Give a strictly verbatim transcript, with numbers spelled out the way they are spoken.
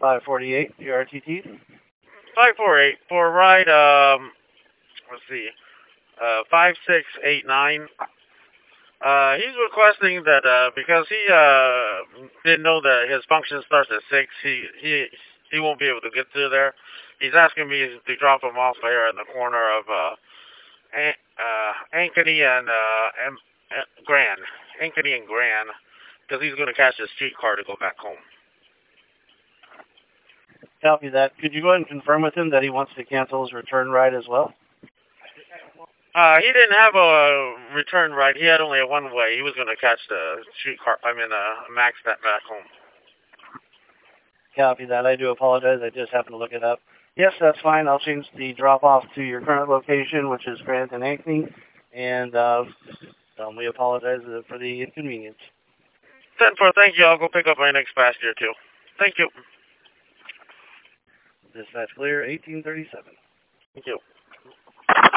five forty-eight, your R T T. five four eight, for a ride, um, let's see, uh, five six eight nine. Uh, he's requesting that, uh, because he, uh, didn't know that his function starts at six, he, he, he won't be able to get through there. He's asking me to drop him off here in the corner of, uh, An- uh, Ankeny and, uh, and, and Grand. Ankeny and Grand, because he's going to catch his streetcar to go back home. Copy that. Could you go ahead and confirm with him that he wants to cancel his return ride as well? Uh, he didn't have a return ride. He had only a one-way. He was going to catch the streetcar, I mean, uh, Max that back home. Copy that. I do apologize. I just happened to look it up. Yes, that's fine. I'll change the drop-off to your current location, which is Grant and Ankeny, and uh, um, we apologize for the inconvenience. ten four, thank you. I'll go pick up my next passenger, too. Thank you. Dispatch clear, eighteen thirty-seven. Thank you.